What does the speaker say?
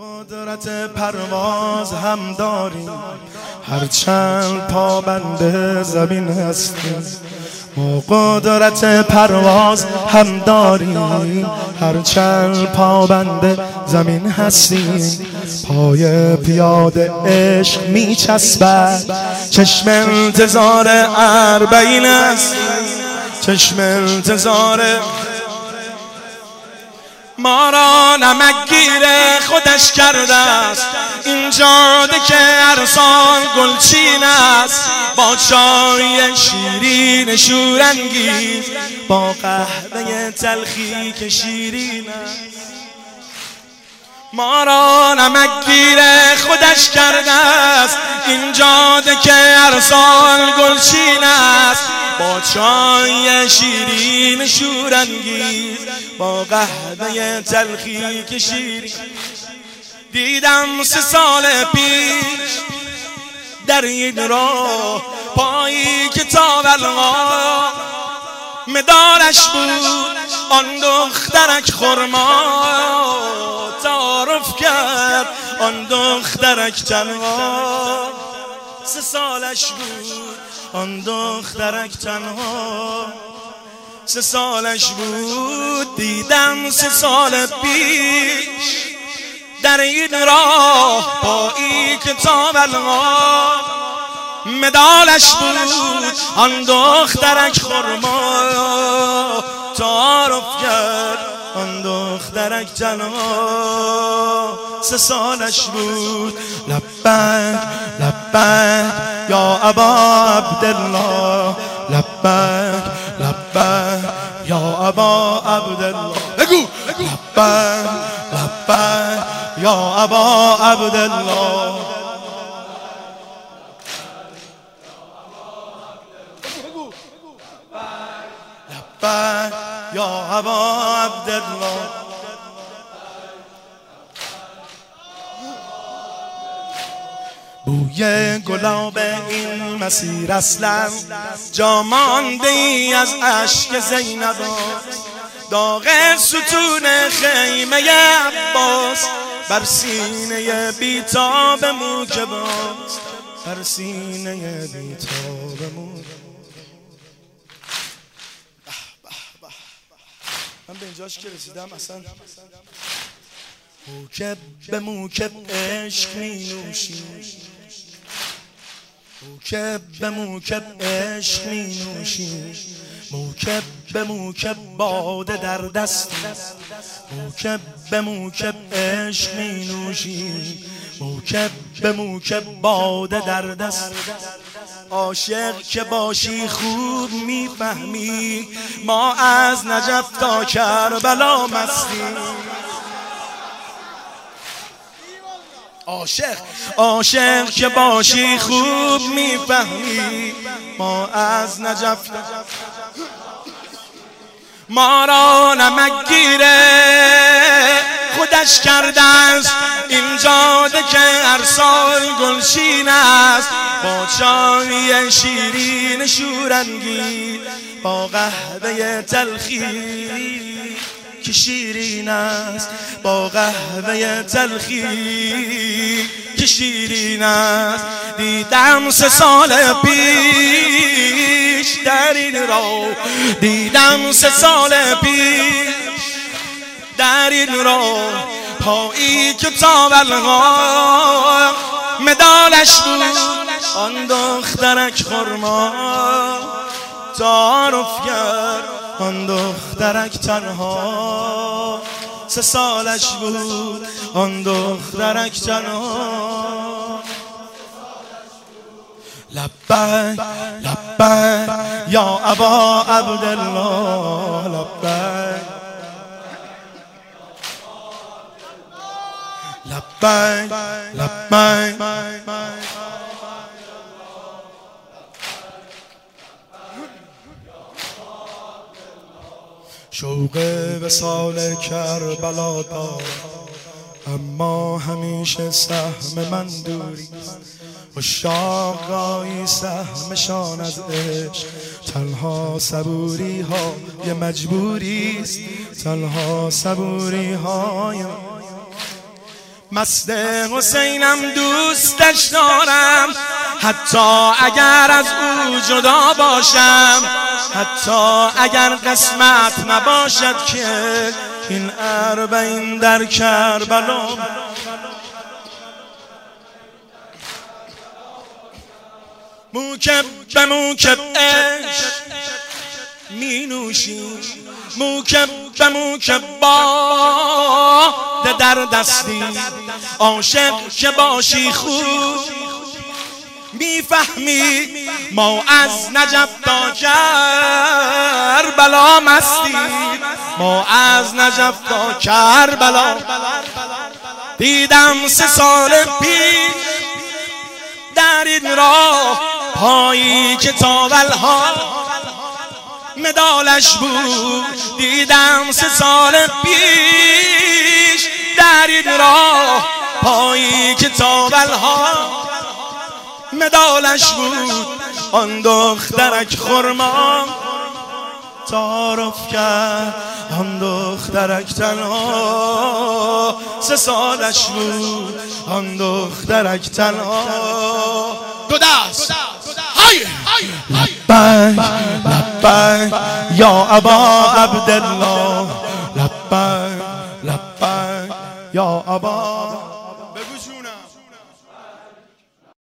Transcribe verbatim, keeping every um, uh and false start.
قدرت پرواز هم داری، هرچند پابند زمین هستی. ما قدرت پرواز هم داری، هرچند پابند زمین هستی. پای پیاده عشق می چسبد، چشم انتظار اربعین است. چشم انتظار ما را نمکگیر خودش کرده است. این جاده که هر سال گلچین است، با چای شیرین شورانگیز، با قهوه تلخی که شیرین است. ما را نمکگیر خودش کرده است. این جاده که هر سال گلچین است، با چای شیرین شورانگیز، با قهوه تلخی که شیرین. دیدم سه سال پیش در این راه پایی که تا بلغا مدارش بود آن دخترک خرما. تعارف کرد آن دخترک تنها، سه سالش بود آن دخترک تنها، سه سالش بود. دیدم سه سال پیش در این راه پایی که تا بلغا مدالش بود آن دخترک خرما. تعارف کرد آن دخترک تنها، سه سالش بود. لبیک لبیک یا ابا عبدالله، لبیک لبیک یا ابا عبدالله. بگو لبیک لبیک یا ابا عبدالله. لبیک یا ابا عبدالله. بوی گلاب این مسیر اصلا جا مانده ای از اشک زینب، داغ ستون خیمه عباس بر سینه بیتاب موکباست، بر سینه بیتاب موکباست. من به اینجاش که رسیدم اصلا موکب به موکب عشق می نوشی، موکب به موکب عشق می نوشی، موکب به موکب باده در دستی، موکب به موکب عشق می نوشی، موکب به موکب باده در دست. عاشق که باشی خوب میفهمی، ما از نجف تا کربلا مستیم. عاشق عاشق که باشی خوب میفهمی، ما از نجف. ما را نمکگیر خودش کرده است. این جاده که هر سال گلچین است، با چای شیرین شورانگیز، با قهوه تلخی که شیرین است، با قهوه تلخی که شیرین است. دیدم سه سال پیش در این راه، دیدم سه سال پیش در این راه پایی که تا بلغا مدالش بود آن دخترک خرما. تعارف کرد آن دخترک تنها، سه سالش بود آن دخترک تنها. لبیک لبیک یا ابا عبدالله، لبیک لبیک لبیک. شوق وصال کربلا دار، اما همیشه سهم من دوری. عشاق گاهی سهمشان از عشق، تنها صبوری ها یه مجبوری است، تنها صبوری های مست حسینم دوستش دارم، حتی اگر از او جدا باشم، حتی اگر قسمت نباشد که این اربعین در کربلا. موکب به موکب عشق می نوشی، موکب به موکب باده در دستی، عاشق که باشی خوب میفهمی ما از نجف تا کربلا مستی، ما از نجف تا کربلا. دیدم سه سال پیش در این راه پایی که تاولها مدالش بود، دیدم سه سال پیش در این راه پایی که تاولها مدالش بود. آن دخترک خرما تعارف کرد، آن دخترک تنها سه سالش بود، آن دخترک تنها. دو دست لبیک لبیک یا ابا عبدالله، لبیک لبیک یا ابا